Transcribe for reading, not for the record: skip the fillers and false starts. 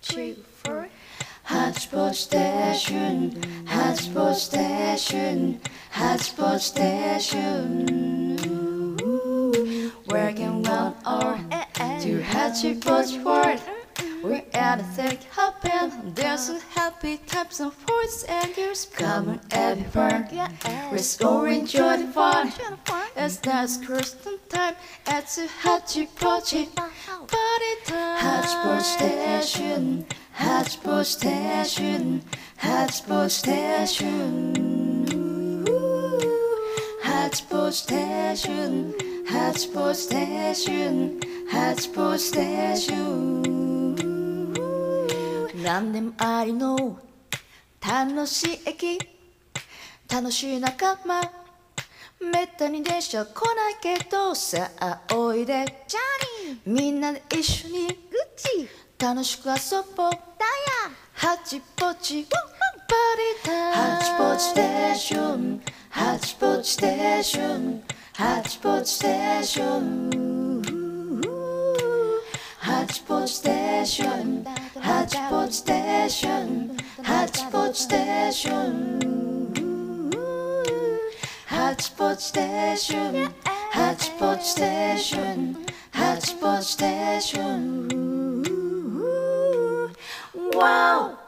three, four. Hotspot station, hotspot station, hotspot station. Working 1 hour to hotspot world. We're at a thick happen. There's a happy types of voice and years coming everywhere. We're enjoy the fun. It's not Christmas time. It's a hotspot party time. Hotspot station, hotspot station, hotspot station. Hotspot station, hotspot station, hotspot station. 何でもありの楽しい駅、楽しい仲間、めったに電車来ないけど、さあおいでジャニー、みんなで一緒にグッチ楽しく遊ぼうダイヤ、ハチポチパーティータイム。ハチポチステーション、ハチポチステーション、ハチポチステーション、ハチポチステーション、ハチポチステーション、ハチポチステーション、ハチポチステーション、ハチポチステーション、ハチポチステーション。Wow!